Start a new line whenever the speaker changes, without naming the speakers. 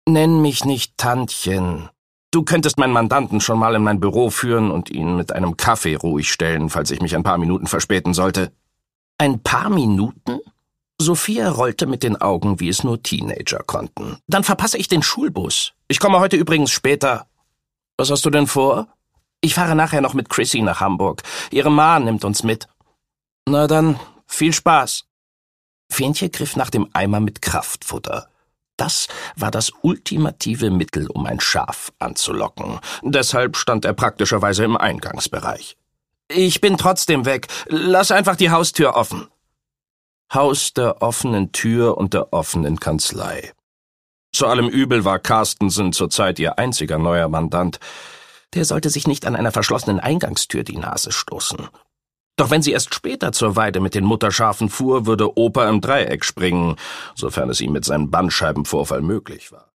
Nenn mich nicht Tantchen. Du könntest meinen Mandanten schon mal in mein Büro führen und ihn mit einem Kaffee ruhig stellen, falls ich mich ein paar Minuten verspäten sollte. Ein paar Minuten? Sophia rollte mit den Augen, wie es nur Teenager konnten. Dann verpasse ich den Schulbus. Ich komme heute übrigens später. Was hast du denn vor? Ich fahre nachher noch mit Chrissy nach Hamburg. Ihre Ma nimmt uns mit. Na dann, viel Spaß. Fähnchen griff nach dem Eimer mit Kraftfutter. Das war das ultimative Mittel, um ein Schaf anzulocken. Deshalb stand er praktischerweise im Eingangsbereich. Ich bin trotzdem weg. Lass einfach die Haustür offen. Haus der offenen Tür und der offenen Kanzlei. Zu allem Übel war Carstensen zurzeit ihr einziger neuer Mandant. Der sollte sich nicht an einer verschlossenen Eingangstür die Nase stoßen. Doch wenn sie erst später zur Weide mit den Mutterschafen fuhr, würde Opa im Dreieck springen, sofern es ihm mit seinem Bandscheibenvorfall möglich war.